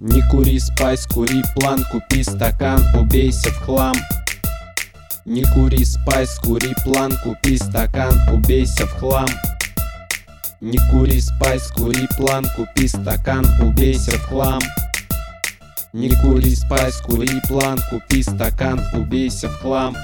Не кури спайс, кури план, купи стакан, убейся в хлам. Не кури спайс, кури план, купи стакан, убейся в хлам. Не кури спайс, кури план, купи стакан, убейся в хлам. Не кури спайс, кури план, купи стакан, убейся в хлам.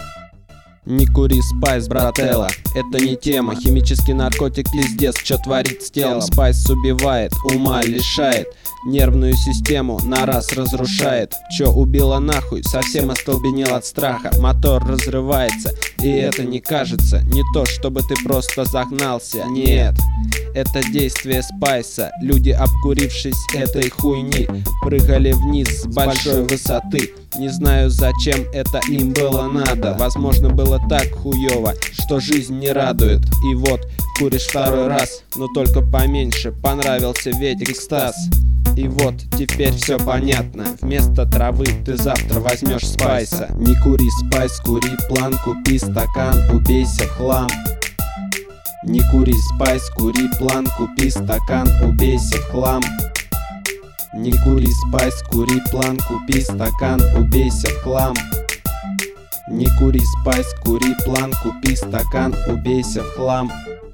Не кури спайс, брателло, это не тема. Химический наркотик пиздец, чё творит с телом. Спайс убивает, ума лишает, нервную систему на раз разрушает. Чё убило нахуй, совсем остолбенел от страха. Мотор разрывается, и это не кажется. Не то, чтобы ты просто загнался, нет. Это действие спайса. Люди, обкурившись этой хуйни, прыгали вниз с большой высоты. Не знаю, зачем это им было надо. Возможно, было так хуёво, что жизнь не радует. И вот, куришь второй раз, но только поменьше. Понравился ведь экстаз. И вот, теперь все понятно. Вместо травы ты завтра возьмешь спайса. Не кури спайс, кури план, купи стакан, убейся в хлам. Не кури спайс, кури план, купи стакан, убейся в хлам. Не кури спайс, кури план, купи стакан, убейся в хлам. Не кури спайс, кури план, купи стакан, убейся в хлам.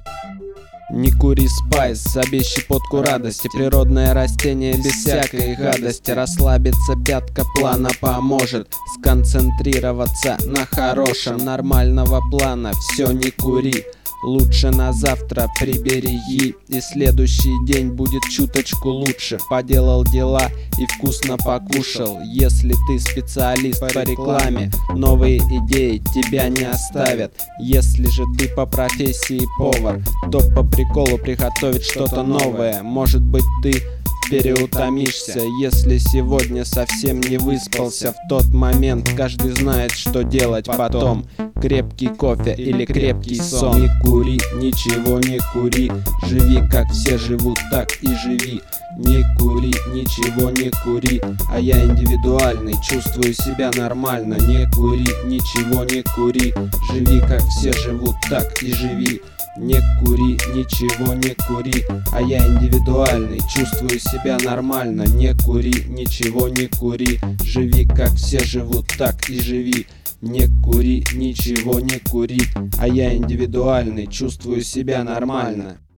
Не кури спайс, забей щепотку радости. Природное растение без всякой гадости. Расслабиться пятка плана поможет. Сконцентрироваться на хорошем. Нормального плана все не кури. Лучше на завтра прибереги, и следующий день будет чуточку лучше. Поделал дела и вкусно покушал. Если ты специалист по рекламе, новые идеи тебя не оставят. Если же ты по профессии повар, то по приколу приготовить что-то новое. Может быть, ты переутомишься, если сегодня совсем не выспался. В тот момент каждый знает, что делать потом. Крепкий кофе или крепкий сон. Не кури, ничего не кури. Живи, как все живут, так и живи. Не кури, ничего не кури. А я индивидуальный, чувствую себя нормально. Не кури, ничего не кури. Живи, как все живут, так и живи. Не кури, ничего не кури. А я индивидуальный, чувствую себя нормально. Не кури, ничего не кури. Живи, как все живут, так и живи. Не кури, ничего не кури. А я индивидуальный, чувствую себя нормально.